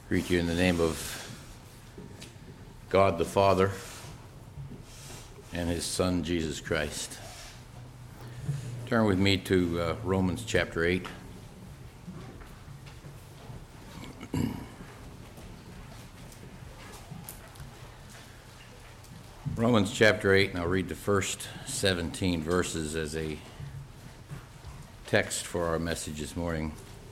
Greet you in the name of God the Father and his Son, Jesus Christ. Turn with me to Romans chapter 8. Romans chapter 8, and I'll read the first 17 verses as a text for our message this morning.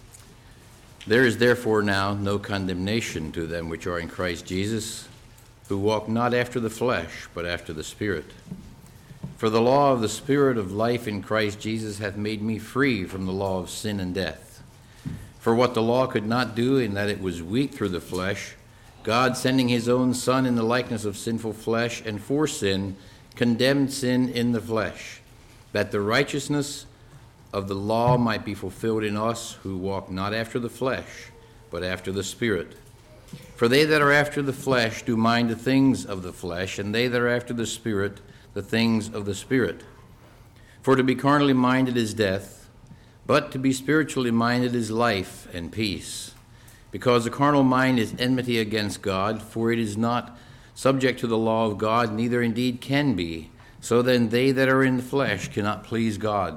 There is therefore now no condemnation to them which are in Christ Jesus, who walk not after the flesh, but after the Spirit. For the law of the Spirit of life in Christ Jesus hath made me free from the law of sin and death. For what the law could not do, in that it was weak through the flesh, God, sending his own Son in the likeness of sinful flesh, and for sin, condemned sin in the flesh, that the righteousness of the law might be fulfilled in us, who walk not after the flesh, but after the Spirit. For they that are after the flesh do mind the things of the flesh, and they that are after the Spirit, the things of the Spirit. For to be carnally minded is death, but to be spiritually minded is life and peace. Because the carnal mind is enmity against God, for it is not subject to the law of God, neither indeed can be. So then they that are in the flesh cannot please God.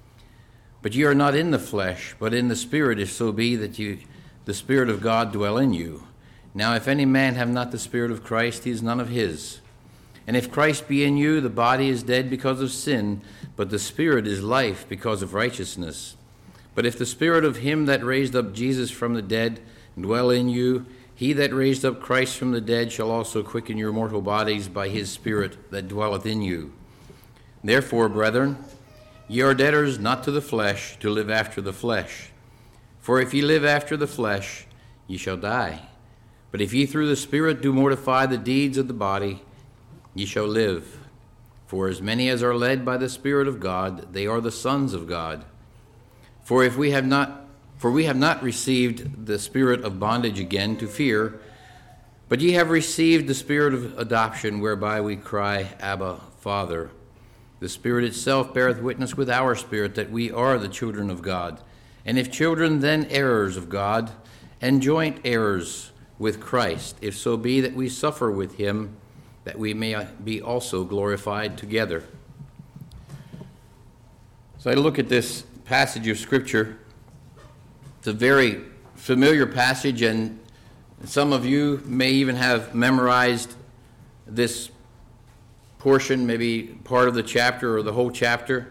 But ye are not in the flesh, but in the Spirit, if so be that the Spirit of God dwell in you. Now if any man have not the Spirit of Christ, he is none of his. And if Christ be in you, the body is dead because of sin, but the Spirit is life because of righteousness. But if the Spirit of him that raised up Jesus from the dead dwell in you, he that raised up Christ from the dead shall also quicken your mortal bodies by his Spirit that dwelleth in you. Therefore, brethren, ye are debtors not to the flesh, to live after the flesh. For if ye live after the flesh, ye shall die. But if ye through the Spirit do mortify the deeds of the body, ye shall live. For as many as are led by the Spirit of God, they are the sons of God. For we have not received the spirit of bondage again to fear, but ye have received the Spirit of adoption, whereby we cry, Abba, Father. The Spirit itself beareth witness with our spirit that we are the children of God. And if children, then heirs of God, and joint heirs with Christ, if so be that we suffer with him, that we may be also glorified together. So I look at this passage of Scripture. It's a very familiar passage, and some of you may even have memorized this portion, maybe part of the chapter or the whole chapter.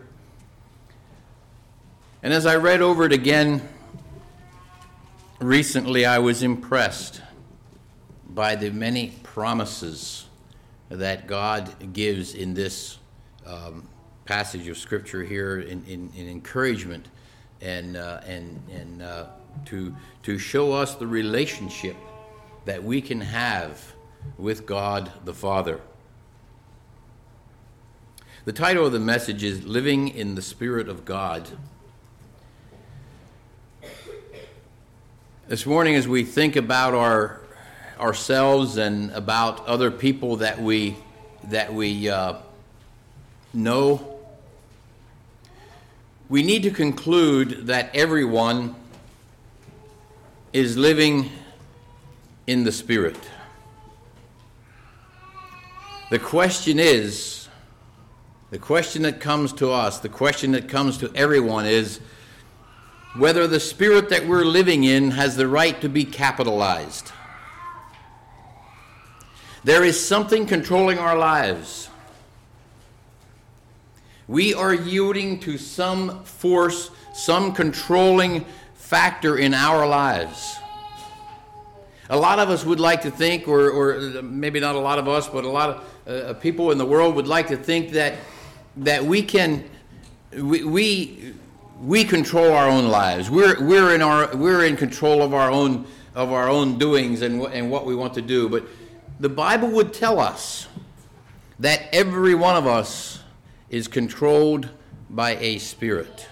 And as I read over it again recently, I was impressed by the many promises that God gives in this passage of Scripture here in encouragement and to show us the relationship that we can have with God the Father. The title of the message is Living in the Spirit of God. This morning, as we think about ourselves and about other people that we know, we need to conclude that everyone is living in the Spirit. The question that comes to us, the question that comes to everyone is whether the Spirit that we're living in has the right to be capitalized. There is something controlling our lives. We are yielding to some force, some controlling factor in our lives. A lot of us would like to think, or maybe not a lot of us, but a lot of people in the world would like to think that we control our own lives. We're in control of our own doings and what we want to do. But the Bible would tell us that every one of us is controlled by a spirit.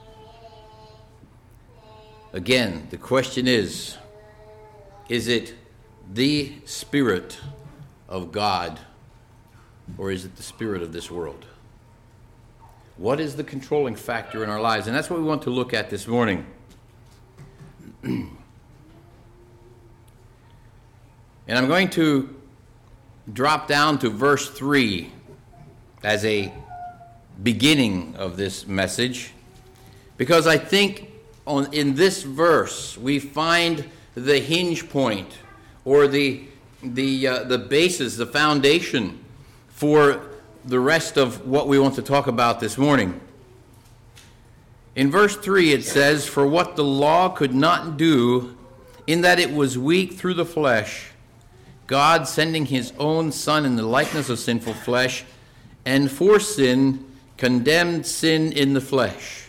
Again, the question is it the Spirit of God, or is it the spirit of this world? What is the controlling factor in our lives? And that's what we want to look at this morning. And I'm going to drop down to verse 3 as a beginning of this message, because I think in this verse we find the hinge point, or the basis, the foundation for the rest of what we want to talk about this morning. In verse 3 it says, "For what the law could not do, in that it was weak through the flesh, God sending his own Son in the likeness of sinful flesh, and for sin, condemned sin in the flesh."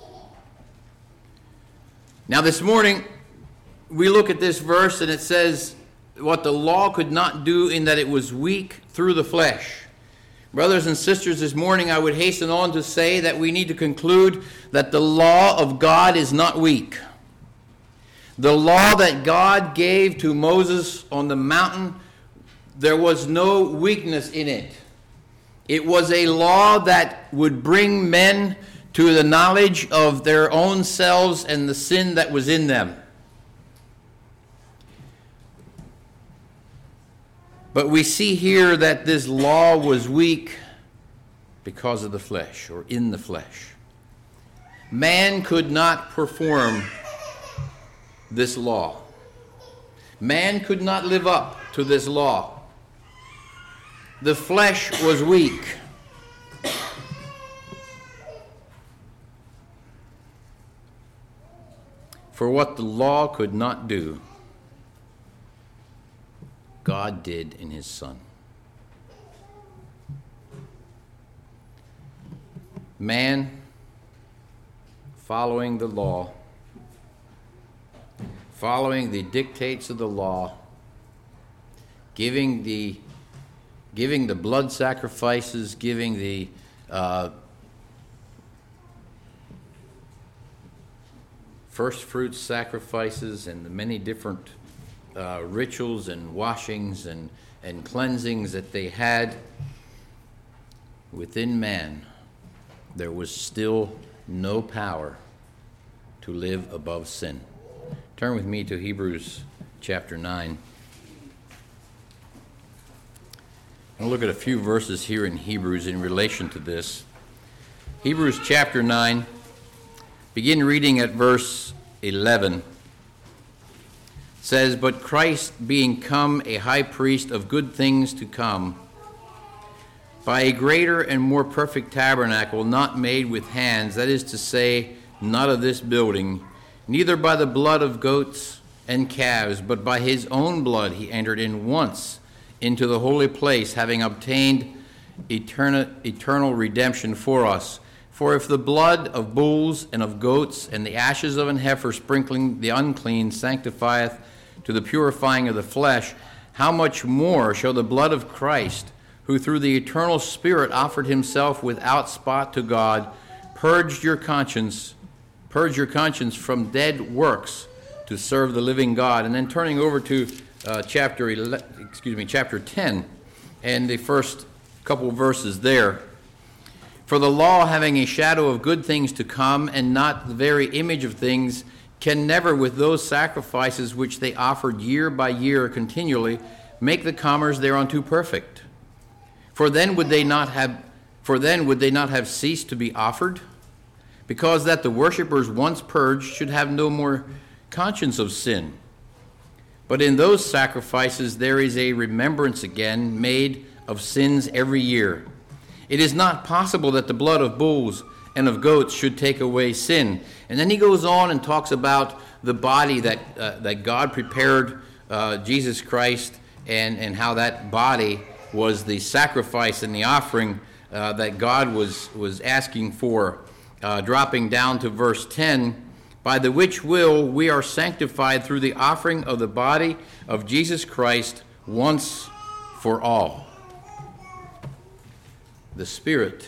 Now this morning, we look at this verse and it says, what the law could not do in that it was weak through the flesh. Brothers and sisters, this morning I would hasten on to say that we need to conclude that the law of God is not weak. The law that God gave to Moses on the mountain, there was no weakness in it. It was a law that would bring men to the knowledge of their own selves and the sin that was in them. But we see here that this law was weak because of the flesh, or in the flesh. Man could not perform this law. Man could not live up to this law. The flesh was weak. For what the law could not do, God did in his Son. Man, following the law, following the dictates of the law, giving the blood sacrifices, giving the first fruits sacrifices, and the many different rituals and washings and cleansings that they had, within man there was still no power to live above sin. Turn with me to Hebrews chapter 9. I'll look at a few verses here in Hebrews in relation to this. Hebrews chapter 9, begin reading at verse 11. Says, "But Christ being come a high priest of good things to come, by a greater and more perfect tabernacle, not made with hands, that is to say, not of this building, neither by the blood of goats and calves, but by his own blood he entered in once into the holy place, having obtained eternal redemption for us. For if the blood of bulls and of goats and the ashes of an heifer sprinkling the unclean sanctifieth to the purifying of the flesh, how much more shall the blood of Christ, who through the eternal Spirit offered himself without spot to God, purge your conscience from dead works to serve the living God." And then turning over to chapter 10, and the first couple verses there. "For the law, having a shadow of good things to come, and not the very image of things, can never, with those sacrifices which they offered year by year continually, make the comers thereunto perfect. For then would they not have ceased to be offered, because that the worshippers once purged should have no more conscience of sin. But in those sacrifices there is a remembrance again made of sins every year. It is not possible that the blood of bulls and of goats should take away sin." And then he goes on and talks about the body that God prepared, Jesus Christ, and how that body was the sacrifice and the offering that God was asking for. Dropping down to verse 10, "By the which will we are sanctified through the offering of the body of Jesus Christ once for all." The Spirit,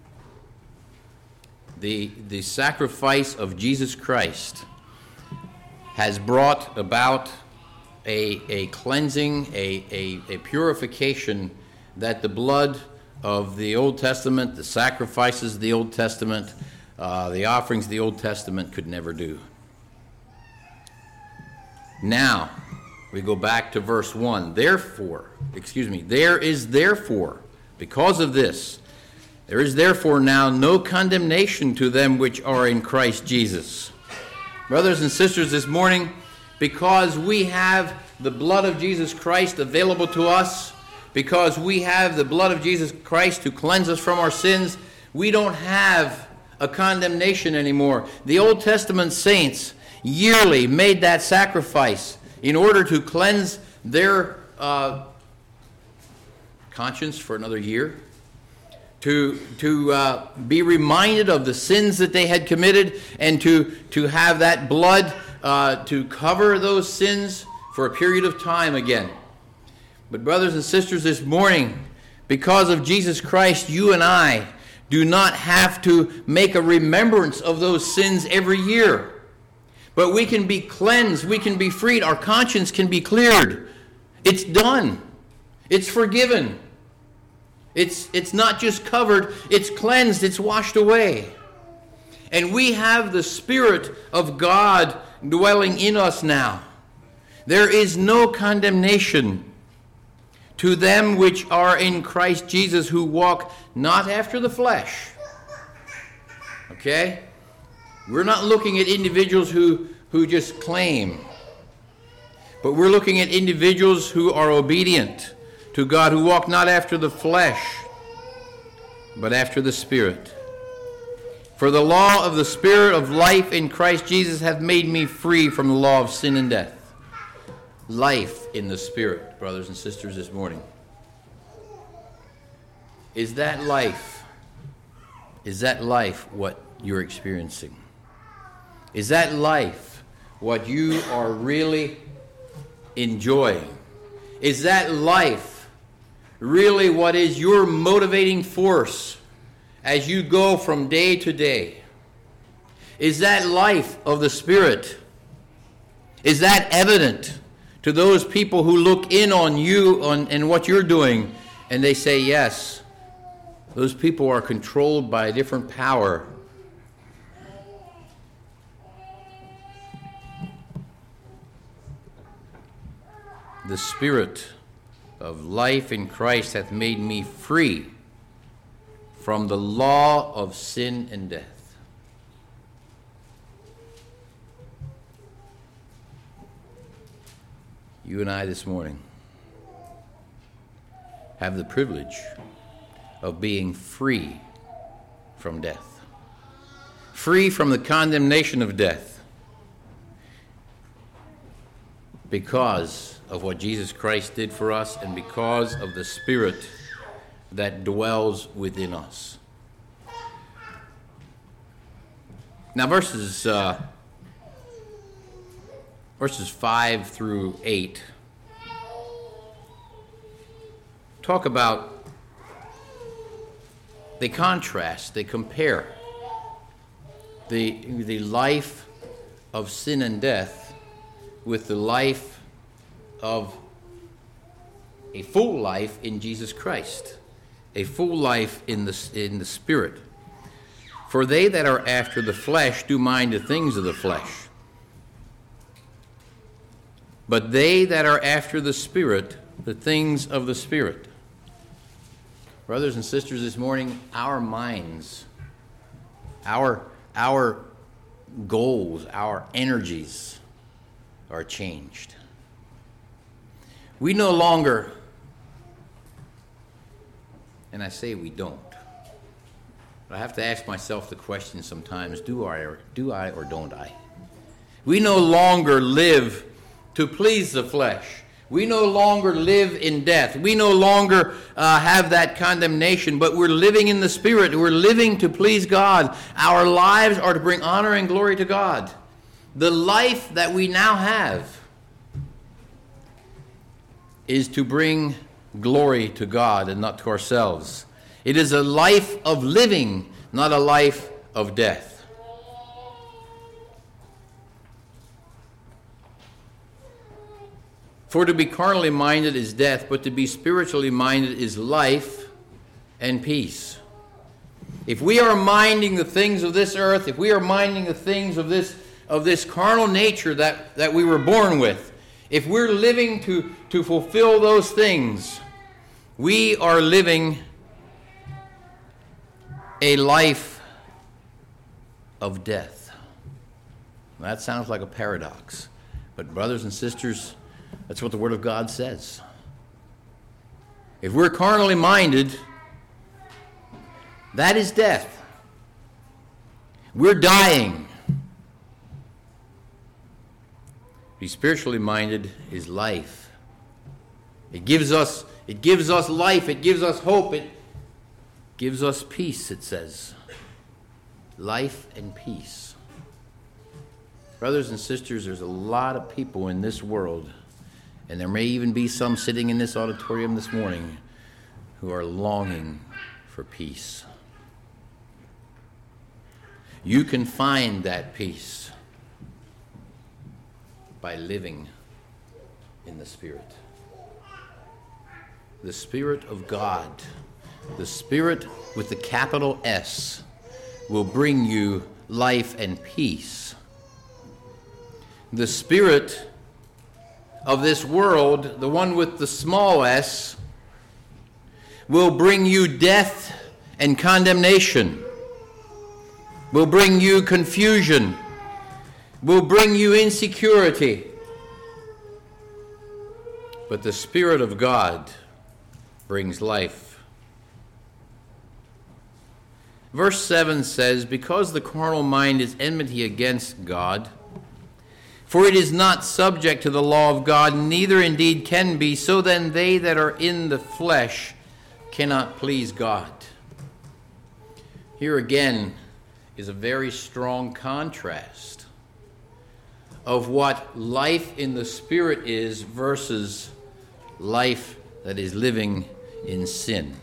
the sacrifice of Jesus Christ, has brought about a cleansing, a purification that the blood of the Old Testament, the sacrifices of the Old Testament, the offerings of the Old Testament could never do. Now, We go back to verse 1. There is therefore, because of this, there is therefore now no condemnation to them which are in Christ Jesus. Brothers and sisters, this morning, because we have the blood of Jesus Christ available to us, because we have the blood of Jesus Christ to cleanse us from our sins, we don't have a condemnation anymore. The Old Testament saints yearly made that sacrifice in order to cleanse their conscience for another year, to be reminded of the sins that they had committed, and to have that blood to cover those sins for a period of time again. But brothers and sisters, this morning, because of Jesus Christ, you and I do not have to make a remembrance of those sins every year. But we can be cleansed, we can be freed, our conscience can be cleared. It's done. It's forgiven. It's not just covered, it's cleansed, it's washed away. And we have the Spirit of God dwelling in us now. There is no condemnation to them which are in Christ Jesus, who walk not after the flesh. Okay? We're not looking at individuals who just claim, but we're looking at individuals who are obedient to God, who walk not after the flesh, but after the Spirit. For the law of the Spirit of life in Christ Jesus hath made me free from the law of sin and death. Life in the Spirit, brothers and sisters, this morning. Is that life what you're experiencing? Is that life what you are really enjoying? Is that life really what is your motivating force as you go from day to day? Is that life of the Spirit? Is that evident to those people who look in on you and what you're doing, and they say, yes, those people are controlled by a different power? The Spirit of life in Christ hath made me free from the law of sin and death. You and I this morning have the privilege of being free from death, free from the condemnation of death, because of what Jesus Christ did for us and because of the Spirit that dwells within us. Now verses 5 through 8 talk about, they contrast, they compare the life of sin and death with the life of a full life in Jesus Christ, a full life in the Spirit. For they that are after the flesh do mind the things of the flesh, but they that are after the Spirit, the things of the Spirit. Brothers and sisters, this morning, our minds, our goals, our energies are changed. We no longer, and I say we don't, but I have to ask myself the question sometimes, do I or don't I? We no longer live to please the flesh. We no longer live in death. We no longer have that condemnation, but we're living in the Spirit. We're living to please God. Our lives are to bring honor and glory to God. The life that we now have is to bring glory to God and not to ourselves. It is a life of living, not a life of death. For to be carnally minded is death, but to be spiritually minded is life and peace. If we are minding the things of this earth, if we are minding the things of this carnal nature that we were born with, if we're living to fulfill those things, we are living a life of death. That sounds like a paradox, but brothers and sisters, that's what the Word of God says. If we're carnally minded, that is death. We're dying. Be spiritually minded is life. It gives us life, it gives us hope, it gives us peace, it says. Life and peace. Brothers and sisters, there's a lot of people in this world, and there may even be some sitting in this auditorium this morning, who are longing for peace. You can find that peace by living in the Spirit. The Spirit of God, the Spirit with the capital S, will bring you life and peace. The spirit of this world, the one with the small s, will bring you death and condemnation, will bring you confusion, will bring you insecurity. But the Spirit of God brings life. Verse 7 says, because the carnal mind is enmity against God, for it is not subject to the law of God, neither indeed can be, so then they that are in the flesh cannot please God. Here again is a very strong contrast of what life in the Spirit is versus life that is living in sin.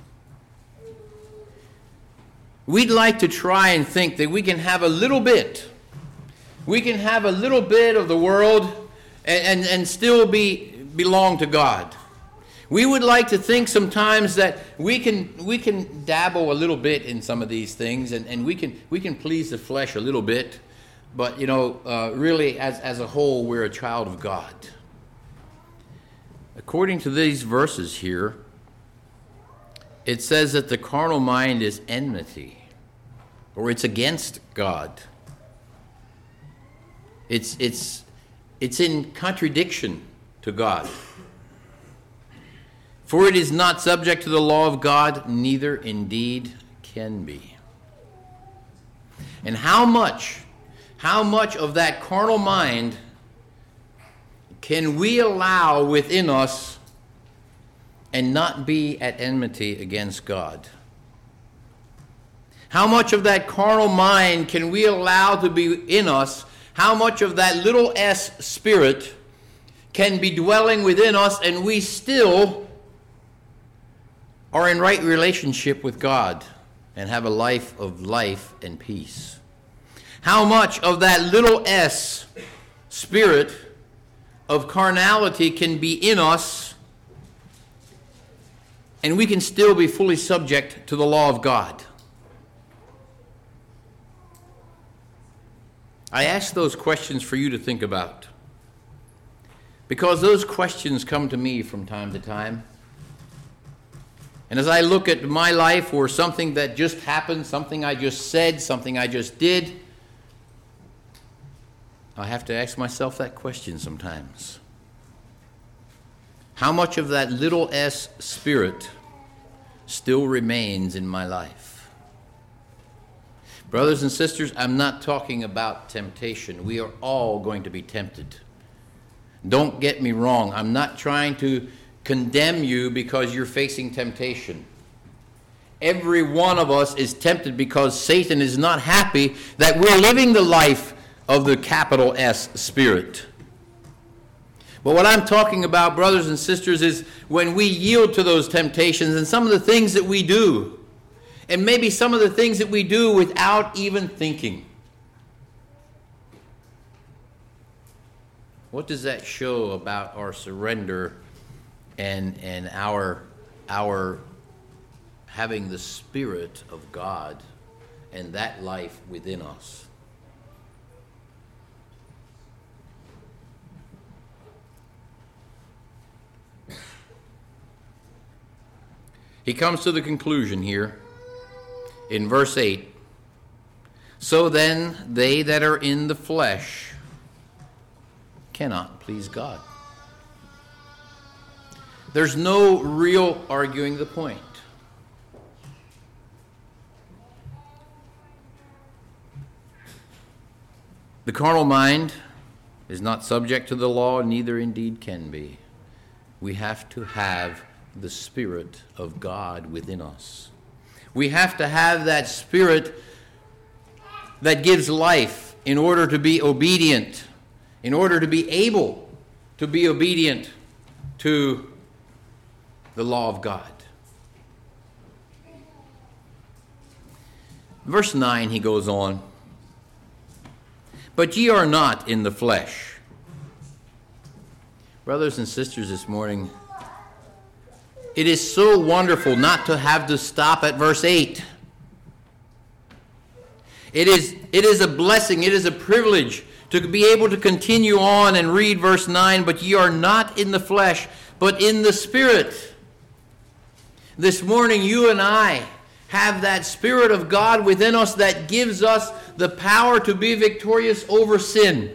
We'd like to try and think that we can have a little bit. We can have a little bit of the world and still belong to God. We would like to think sometimes that we can dabble a little bit in some of these things and we can please the flesh a little bit, but really as a whole we're a child of God. According to these verses here, it says that the carnal mind is enmity, or it's against God. It's in contradiction to God. For it is not subject to the law of God, neither indeed can be. And how much of that carnal mind can we allow within us and not be at enmity against God? How much of that carnal mind can we allow to be in us? How much of that little s spirit can be dwelling within us and we still are in right relationship with God and have a life of life and peace? How much of that little s spirit of carnality can be in us and we can still be fully subject to the law of God? I ask those questions for you to think about, because those questions come to me from time to time. And as I look at my life or something that just happened, something I just said, something I just did, I have to ask myself that question sometimes. How much of that little s spirit still remains in my life? Brothers and sisters, I'm not talking about temptation. We are all going to be tempted. Don't get me wrong. I'm not trying to condemn you because you're facing temptation. Every one of us is tempted because Satan is not happy that we're living the life of the capital S Spirit. But what I'm talking about, brothers and sisters, is when we yield to those temptations and some of the things that we do, and maybe some of the things that we do without even thinking. What does that show about our surrender and our having the Spirit of God and that life within us? He comes to the conclusion here in verse 8. So then they that are in the flesh cannot please God. There's no real arguing the point. The carnal mind is not subject to the law, neither indeed can be. We have to have the Spirit of God within us. We have to have that Spirit that gives life in order to be obedient, in order to be able to be obedient to the law of God. Verse 9, he goes on, but ye are not in the flesh. Brothers and sisters, this morning, it is so wonderful not to have to stop at verse 8. It is a blessing, it is a privilege to be able to continue on and read verse 9, but ye are not in the flesh, but in the Spirit. This morning, you and I have that Spirit of God within us that gives us the power to be victorious over sin.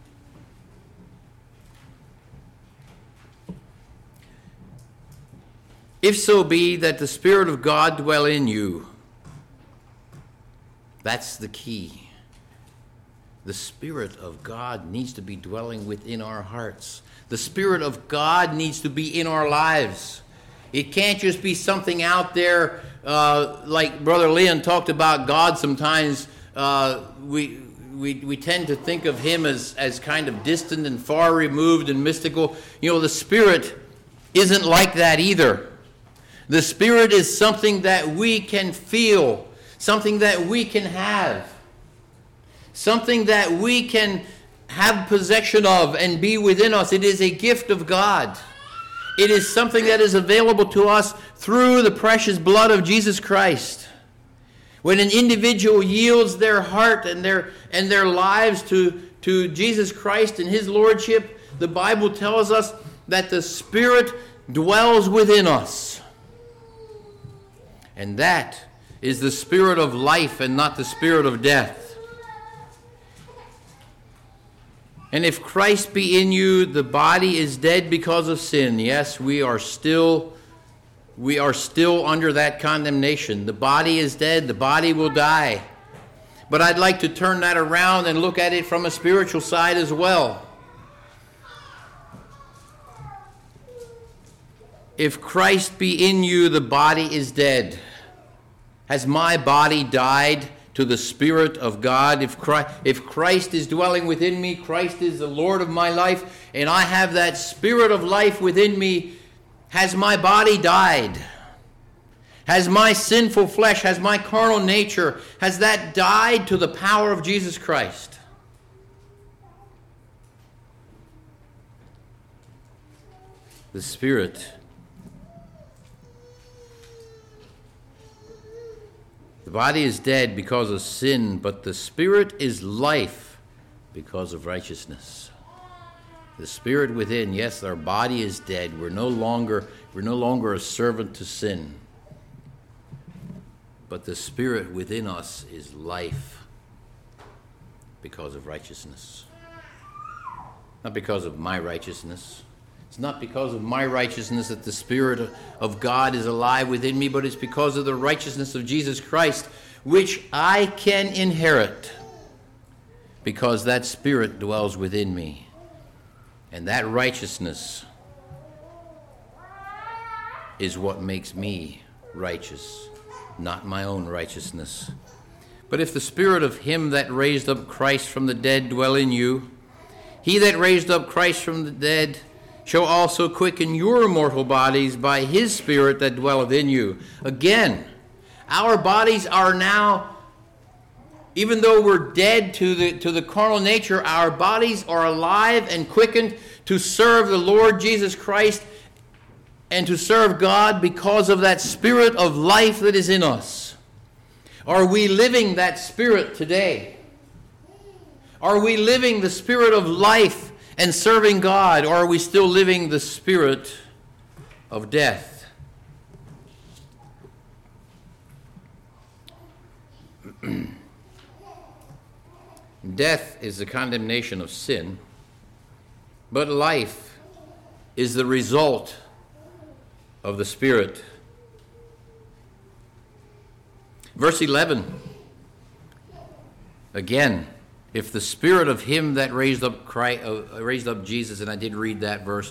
If so be that the Spirit of God dwell in you, that's the key. The Spirit of God needs to be dwelling within our hearts. The Spirit of God needs to be in our lives. It can't just be something out there like Brother Leon talked about God sometimes. We tend to think of him as kind of distant and far removed and mystical. You know, the Spirit isn't like that either. The Spirit is something that we can feel, something that we can have, something that we can have possession of and be within us. It is a gift of God. It is something that is available to us through the precious blood of Jesus Christ. When an individual yields their heart and their lives to Jesus Christ and His Lordship, the Bible tells us that the Spirit dwells within us. And that is the Spirit of life and not the spirit of death. And if Christ be in you, the body is dead because of sin. Yes, we are still under that condemnation. The body is dead. The body will die. But I'd like to turn that around and look at it from a spiritual side as well. If Christ be in you, the body is dead. Has my body died to the Spirit of God? If Christ is dwelling within me, Christ is the Lord of my life, and I have that Spirit of life within me, has my body died? Has my sinful flesh, has my carnal nature, has that died to the power of Jesus Christ? The Spirit. The body is dead because of sin, but the Spirit is life because of righteousness. The Spirit within, yes, our body is dead. We're no longer a servant to sin. But the Spirit within us is life because of righteousness. Not because of my righteousness. It's not because of my righteousness that the Spirit of God is alive within me, but it's because of the righteousness of Jesus Christ, which I can inherit because that Spirit dwells within me. And that righteousness is what makes me righteous, not my own righteousness. But if the Spirit of Him that raised up Christ from the dead dwell in you, He that raised up Christ from the dead shall also quicken your mortal bodies by His Spirit that dwelleth in you. Again, our bodies are now, even though we're dead to the carnal nature, our bodies are alive and quickened to serve the Lord Jesus Christ and to serve God because of that Spirit of life that is in us. Are we living that Spirit today? Are we living the Spirit of life and serving God, or are we still living the spirit of death? Death is the condemnation of sin, but life is the result of the Spirit. Verse 11, again, if the Spirit of him that raised up Jesus, and I did read that verse,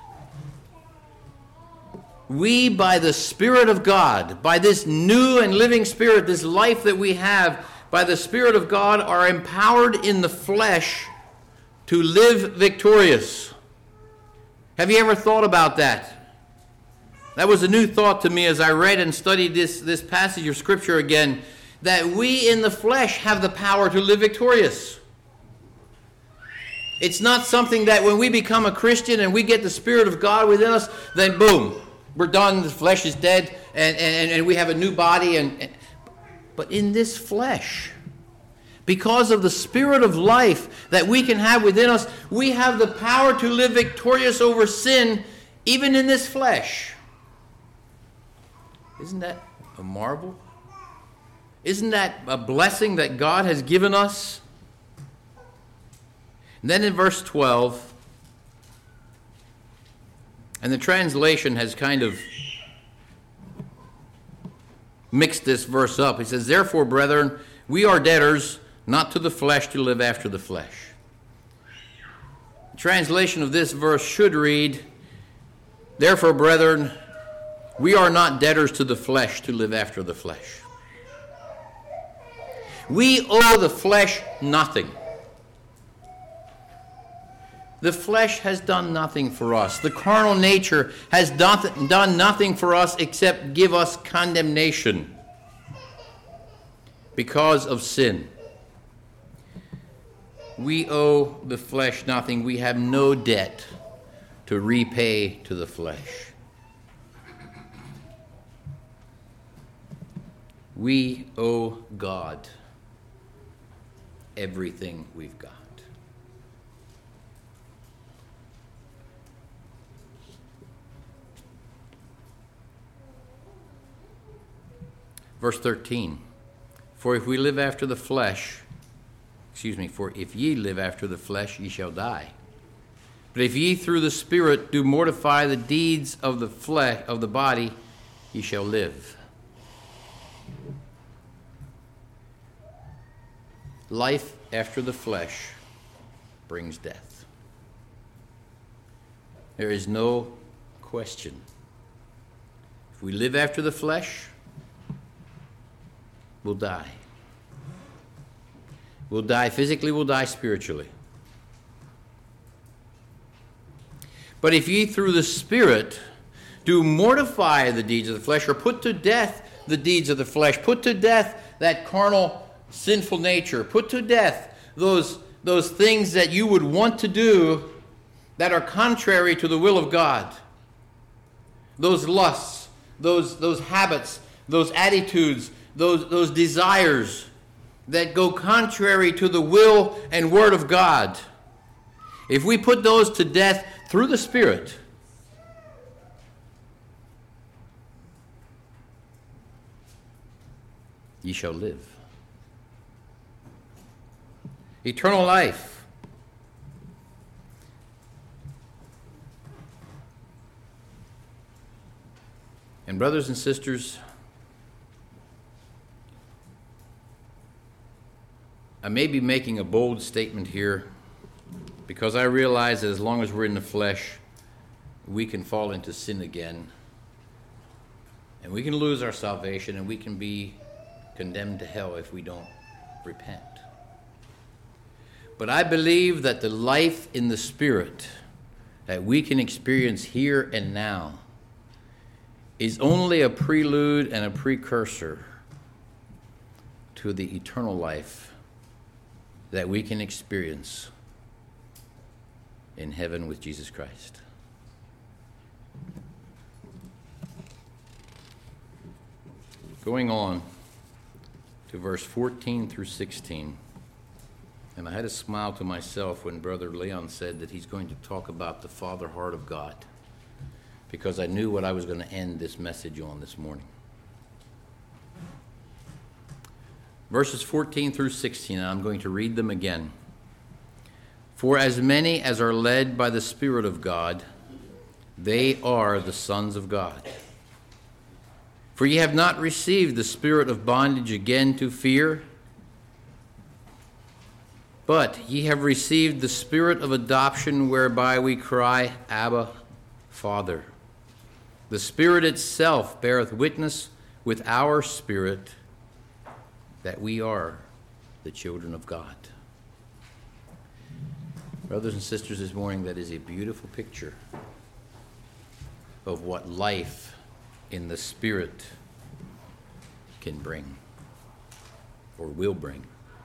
we by the Spirit of God, by this new and living Spirit, this life that we have, by the Spirit of God are empowered in the flesh to live victorious. Have you ever thought about that? That was a new thought to me as I read and studied this passage of Scripture again, that we in the flesh have the power to live victorious. It's not something that when we become a Christian and we get the Spirit of God within us, then boom, we're done, the flesh is dead, and we have a new body. But in this flesh, because of the Spirit of life that we can have within us, we have the power to live victorious over sin, even in this flesh. Isn't that a marvel? Isn't that a blessing that God has given us? And then in verse 12, and the translation has kind of mixed this verse up. He says, therefore, brethren, we are debtors, not to the flesh, to live after the flesh. The translation of this verse should read, therefore, brethren, we are not debtors to the flesh to live after the flesh. We owe the flesh nothing. The flesh has done nothing for us. The carnal nature has done nothing for us except give us condemnation because of sin. We owe the flesh nothing. We have no debt to repay to the flesh. We owe God everything we've got. Verse 13, for if ye live after the flesh, ye shall die. But if ye through the Spirit do mortify the deeds of the flesh, of the body, ye shall live. Life after the flesh brings death. There is no question. If we live after the flesh, we'll die. We'll die physically, we'll die spiritually. But if ye through the Spirit do mortify the deeds of the flesh, or put to death the deeds of the flesh, put to death that carnal, sinful nature, put to death those things that you would want to do that are contrary to the will of God, those lusts, those habits, those attitudes, those desires that go contrary to the will and word of God. If we put those to death through the Spirit, ye shall live. Eternal life. And brothers and sisters, I may be making a bold statement here because I realize that as long as we're in the flesh, we can fall into sin again. And we can lose our salvation, and we can be condemned to hell if we don't repent. But I believe that the life in the Spirit that we can experience here and now is only a prelude and a precursor to the eternal life that we can experience in heaven with Jesus Christ. Going on to verse 14 through 16. And I had a smile to myself when Brother Leon said that he's going to talk about the Father heart of God, because I knew what I was going to end this message on this morning. Verses 14 through 16, and I'm going to read them again. For as many as are led by the Spirit of God, they are the sons of God. For ye have not received the spirit of bondage again to fear, but ye have received the spirit of adoption, whereby we cry, Abba, Father. The Spirit itself beareth witness with our spirit that we are the children of God. Brothers and sisters, this morning, that is a beautiful picture of what life in the Spirit can bring or will bring.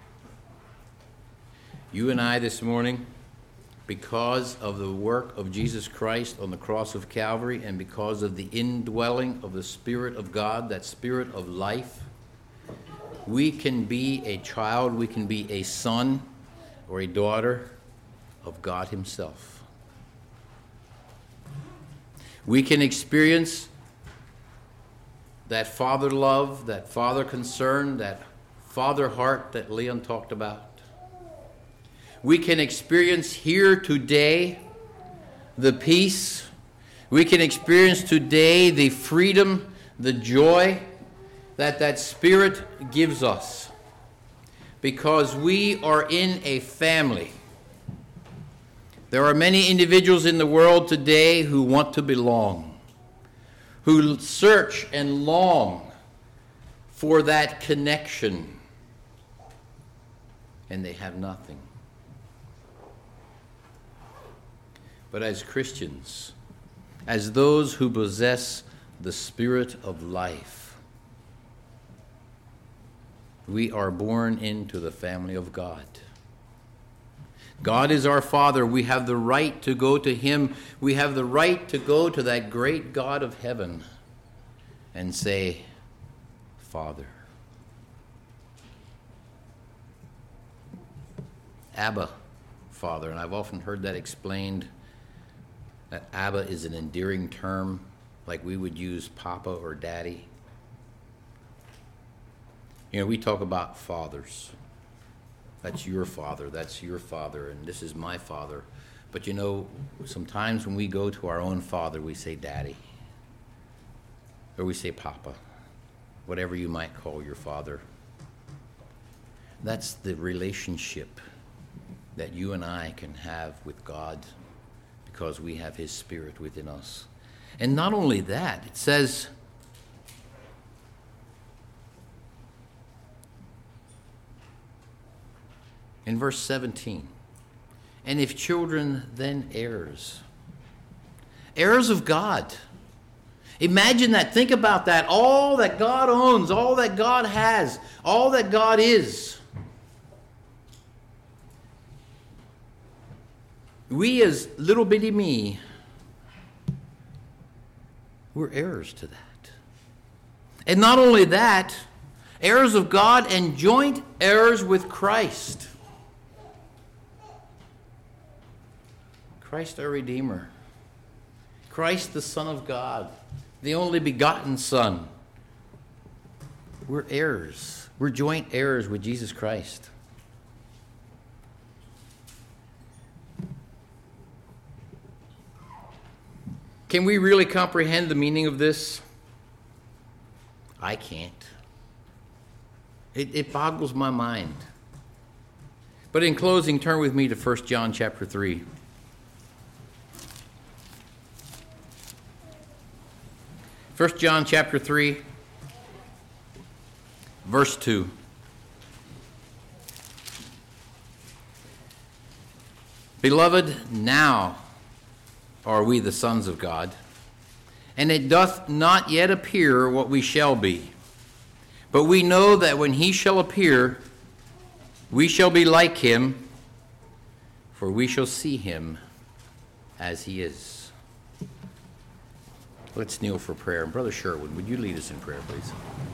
You and I this morning, because of the work of Jesus Christ on the cross of Calvary and because of the indwelling of the Spirit of God, that Spirit of life, we can be a child, we can be a son or a daughter of God Himself. We can experience that father love, that father concern, that father heart that Leon talked about. We can experience here today the peace. We can experience today the freedom, the joy that Spirit gives us, because we are in a family. There are many individuals in the world today who want to belong, who search and long for that connection, and they have nothing. But as Christians, as those who possess the Spirit of life, we are born into the family of God. God is our Father. We have the right to go to Him. We have the right to go to that great God of heaven and say, Father. Abba, Father. And I've often heard that explained, that Abba is an endearing term, like we would use Papa or Daddy. You know, we talk about fathers. That's your father, and this is my father. But you know, sometimes when we go to our own father, we say Daddy, or we say Papa, whatever you might call your father. That's the relationship that you and I can have with God because we have His Spirit within us. And not only that, it says, in verse 17, and if children, then heirs. Heirs of God. Imagine that. Think about that. All that God owns, all that God has, all that God is. We as little bitty me, we're heirs to that. And not only that, heirs of God and joint heirs with Christ. Christ our Redeemer. Christ the Son of God, the only begotten Son. We're heirs. We're joint heirs with Jesus Christ. Can we really comprehend the meaning of this? I can't. It boggles my mind. But in closing, turn with me to 1 John chapter 3. 1 John chapter 3, verse 2. Beloved, now are we the sons of God, and it doth not yet appear what we shall be. But we know that when He shall appear, we shall be like Him, for we shall see Him as He is. Let's kneel for prayer. Brother Sherwood, would you lead us in prayer, please?